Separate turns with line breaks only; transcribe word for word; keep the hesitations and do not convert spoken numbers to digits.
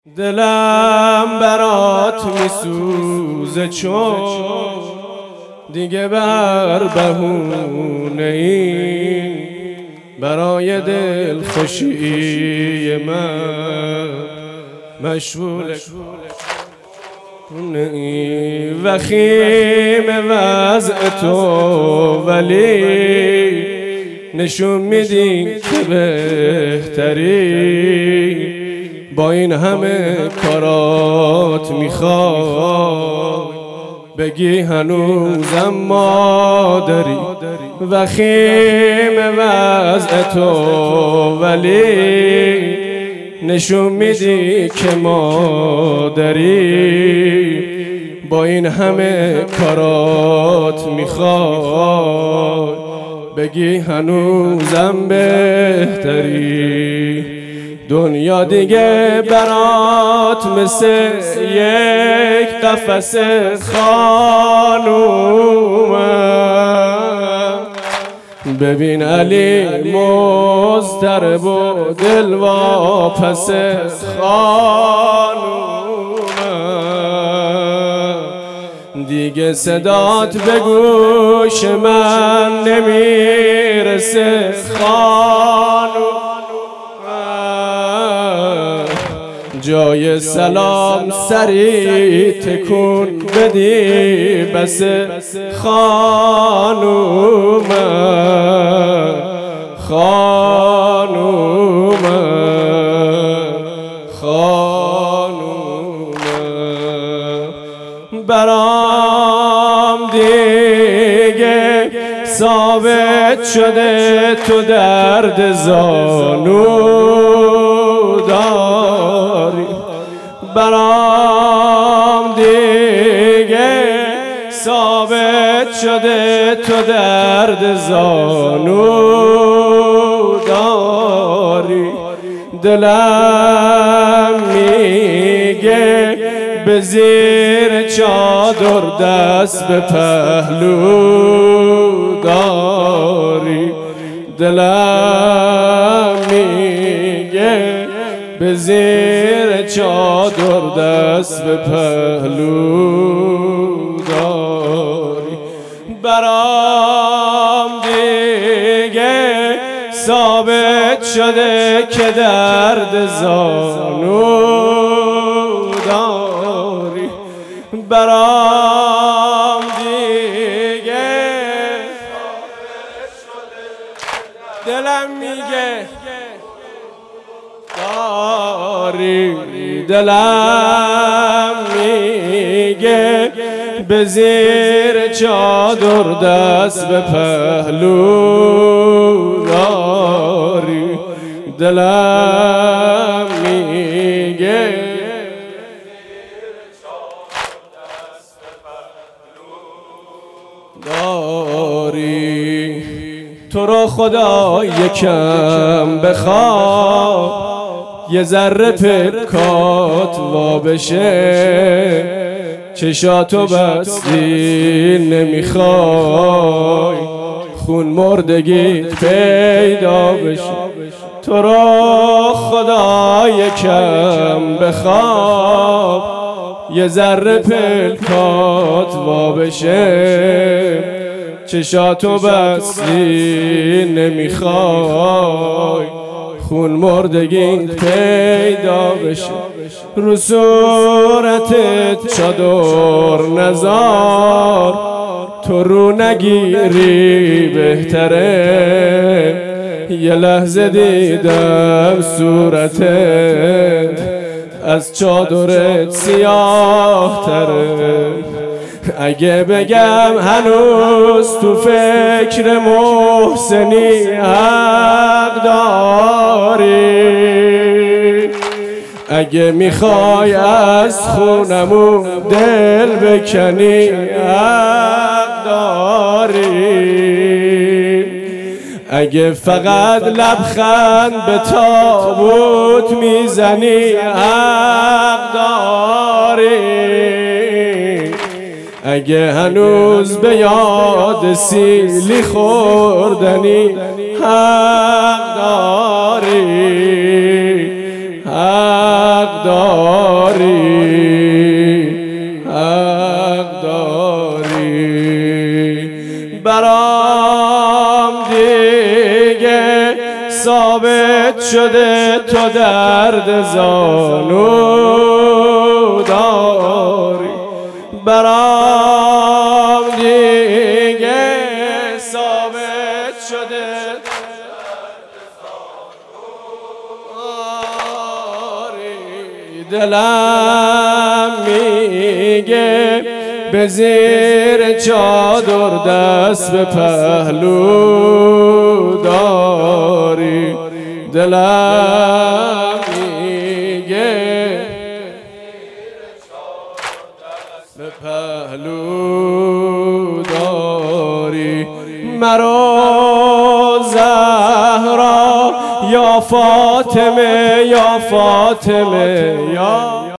دلم برات میسوزه چون دیگه بر بهونه ای برای دل خوشی من مشغول و خیم وضع تو، ولی نشون میدی که بهتری با این همه کارات. میخوای بگی هنوزم مادری و خیم وضع تو، ولی نشون میدی که مادری با این همه کارات. میخوای بگی هنوزم بهتری. دنیا دیگه برات مثل یک قفس خانومه. ببین علی مضطرب و دل واپس خانومه. دیگه صدات به گوش من نمیرسه خانومه. جای سلام سری تکون بدی بس خانومه خانومه خانومه. برام دیگه ثابت شده تو درد زانو داری. برام دیگه ثابت شده تو درد زانو داری. دلم میگه به زیر چادر دست به پهلو داری. دلم میگه به زیر چادر دست به پهلو داری. برام دیگه ثابت شده که درد زانو داری. برام دیگه دلم میگه داری. دلم میگه به زیر چادر دست به پهلو داری. دلم میگه داری. تو رو خدا یکم بخواد یه ذره پکات وا بشه. چشاتو بستی نمیخوای خون مردگیت پیدا بشه. تو رو خدا یکم بخواب یه ذره پکات وا بشه. چشاتو بستی نمیخوای خون مردگیت پیدا بشه. رو صورتت چادر نزار تو رو نگیری بهتره. یه لحظه دیدم صورتت از چادرت سیاه تره. اگه بگم هنوز تو فکر محسنی حق داری. اگه میخوای از خونمون دل بکنی حق داری. اگه فقط لبخند به تابوت میزنی حق داری. اگه هنوز به یاد سیلی خوردنی حق داری. حق داری. حق داری. برام دیگه ثابت شده تو درد زانو داری. برام دیگه ثابت شده دلم میگه به زیر چادر دست به پهلو داری. دلم میگه به پهلو داری. مرا زهرا یا فاطمه یا فاطمه یا